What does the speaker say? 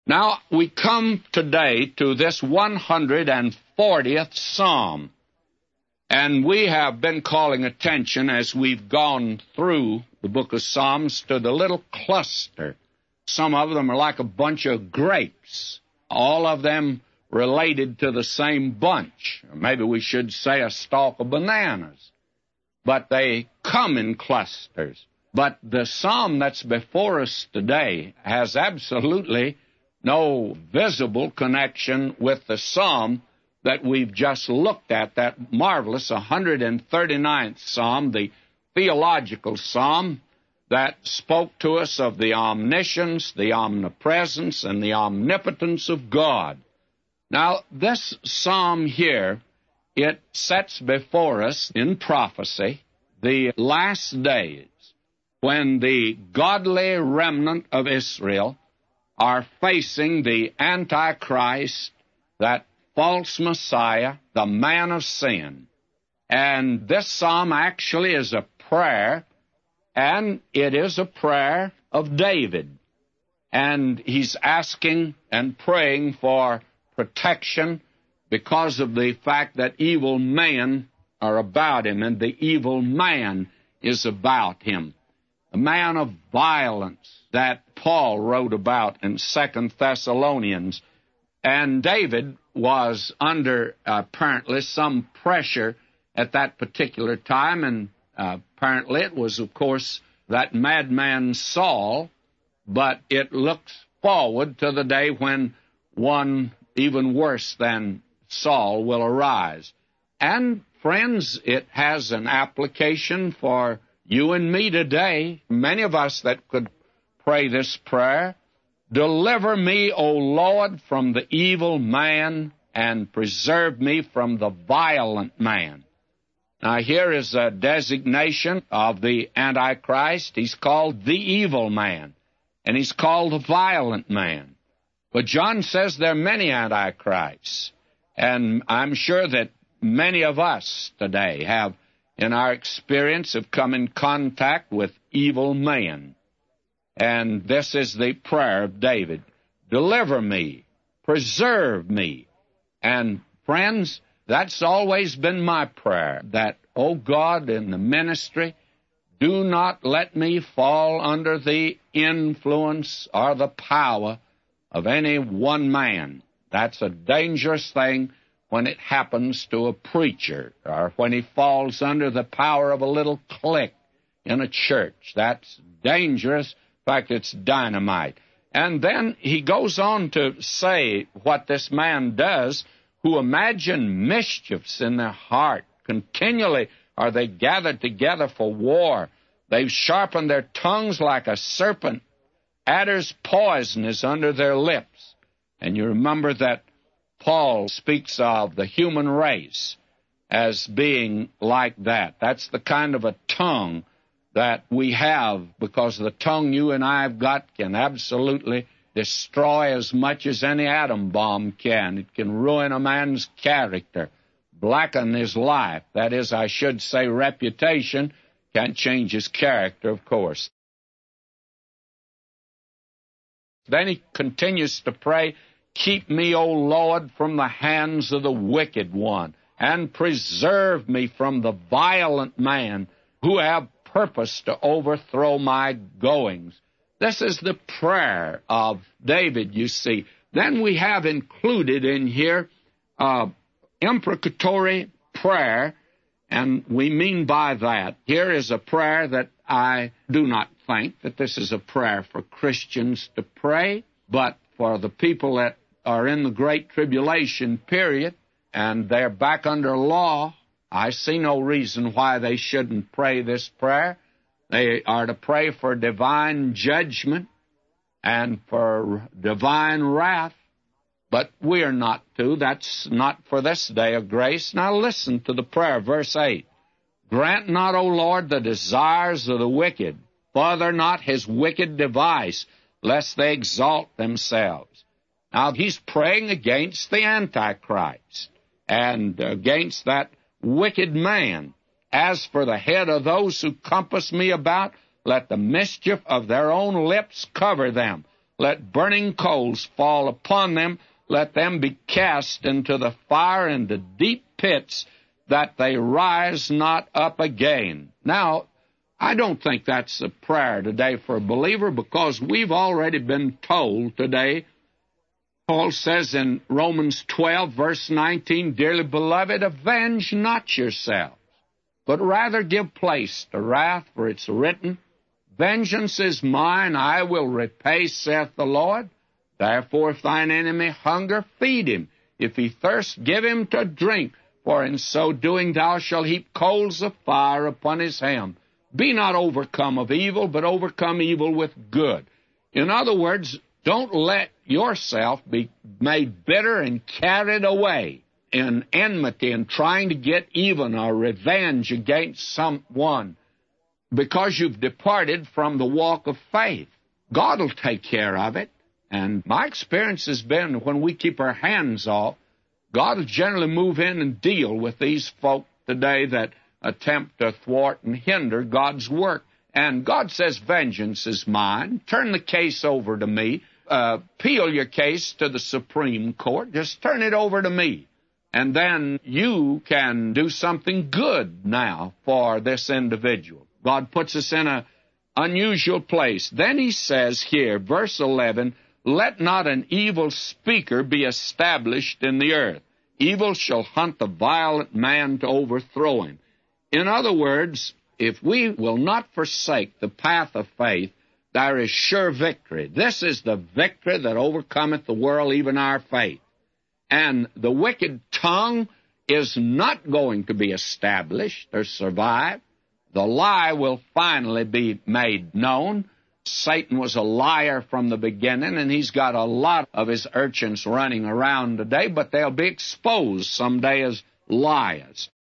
Now, we come today to this 140th Psalm, and we have been calling attention as we've gone through the book of Psalms to the little cluster. Some of them are like a bunch of grapes, all of them related to the same bunch. Or maybe we should say a stalk of bananas. But they come in clusters. But the psalm that's before us today has absolutely no visible connection with the psalm that we've just looked at, that marvelous 139th Psalm, the theological psalm that spoke to us of the omniscience, the omnipresence, and the omnipotence of God. Now, this psalm here, it sets before us in prophecy the last days when the godly remnant of Israel are facing the Antichrist, that false Messiah, the man of sin. And this psalm actually is a prayer, and it is a prayer of David. And he's asking and praying for protection because of the fact that evil men are about him, and the evil man is about him. A man of violence that Paul wrote about in 2 Thessalonians. And David was under apparently some pressure at that particular time, and apparently it was, of course, that madman Saul, but it looks forward to the day when one even worse than Saul will arise. And, friends, it has an application for you and me today. Many of us that could pray this prayer: deliver me, O Lord, from the evil man, and preserve me from the violent man. Now, here is a designation of the Antichrist. He's called the evil man, and he's called the violent man. But John says there are many Antichrists, and I'm sure that many of us today have, in our experience, have come in contact with evil men. And this is the prayer of David: deliver me, preserve me. And, friends, that's always been my prayer, that, oh God, in the ministry, do not let me fall under the influence or the power of any one man. That's a dangerous thing when it happens to a preacher, or when he falls under the power of a little clique in a church. That's dangerous. In fact, it's dynamite. And then he goes on to say what this man does, who imagine mischiefs in their heart. Continually are they gathered together for war. They've sharpened their tongues like a serpent. Adder's poison is under their lips. And you remember that Paul speaks of the human race as being like that. That's the kind of a tongue that we have, because the tongue you and I have got can absolutely destroy as much as any atom bomb can. It can ruin a man's character, blacken his life. That is, I should say, reputation. Can't change his character, of course. Then he continues to pray, keep me, O Lord, from the hands of the wicked one, and preserve me from the violent man who have purpose to overthrow my goings. This is the prayer of David, you see. Then we have included in here imprecatory prayer, and we mean by that, here is a prayer that I do not think that this is a prayer for Christians to pray, but for the people that are in the Great Tribulation period, and they're back under law. I see no reason why they shouldn't pray this prayer. They are to pray for divine judgment and for divine wrath, but we are not to. That's not for this day of grace. Now listen to the prayer, verse 8. Grant not, O Lord, the desires of the wicked. Further not his wicked device, lest they exalt themselves. Now, he's praying against the Antichrist and against that wicked man. As for the head of those who compass me about, let the mischief of their own lips cover them. Let burning coals fall upon them. Let them be cast into the fire, into deep pits, that they rise not up again. Now, I don't think that's a prayer today for a believer, because we've already been told today. Paul says in Romans 12, verse 19, Dearly beloved, avenge not yourselves, but rather give place to wrath, for it's written, Vengeance is mine, I will repay, saith the Lord. Therefore, if thine enemy hunger, feed him. If he thirst, give him to drink. For in so doing thou shalt heap coals of fire upon his hand. Be not overcome of evil, but overcome evil with good. In other words, don't let yourself be made bitter and carried away in enmity and trying to get even or revenge against someone because you've departed from the walk of faith. God will take care of it. And my experience has been when we keep our hands off, God will generally move in and deal with these folk today that attempt to thwart and hinder God's work. And God says, vengeance is mine. Turn the case over to me. Appeal your case to the Supreme Court. Just turn it over to me. And then you can do something good now for this individual. God puts us in an unusual place. Then he says here, verse 11, Let not an evil speaker be established in the earth. Evil shall hunt the violent man to overthrow him. In other words, if we will not forsake the path of faith, there is sure victory. This is the victory that overcometh the world, even our faith. And the wicked tongue is not going to be established or survive. The lie will finally be made known. Satan was a liar from the beginning, and he's got a lot of his urchins running around today, but they'll be exposed someday as liars.